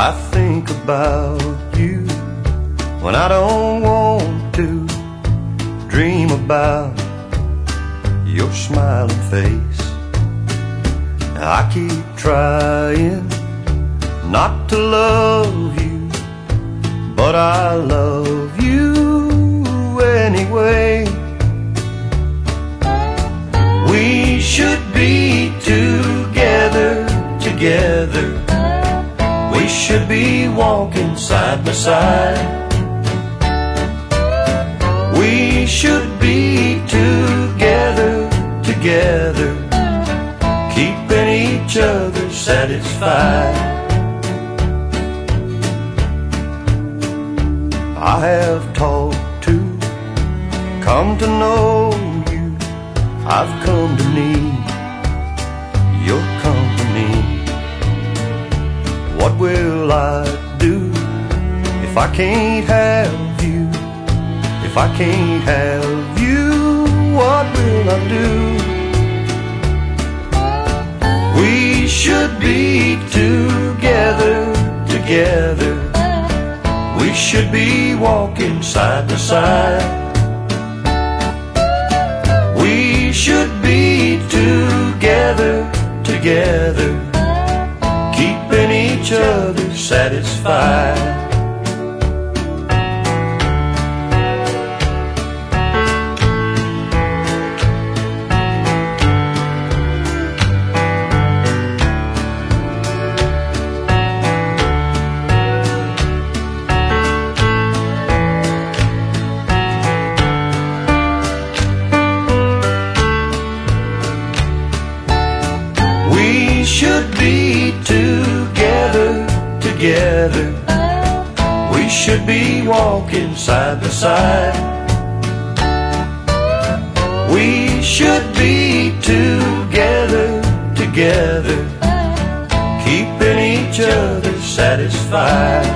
I think about you when I don't want to. Dream about your smiling face. I keep trying not to love you, but I love you anyway. We should be together, together. We should be walking side by side. We should be together, together, keeping each other satisfied. I have taught to come to know you. I've come to need your company. What will I do if I can't have you? If I can't have you, what will I do? We should be together, together. We should be walking side by side. We should be together, together, keeping each other satisfied. We should be together, together. We should be walking side by side. We should be together, together, keeping each other satisfied.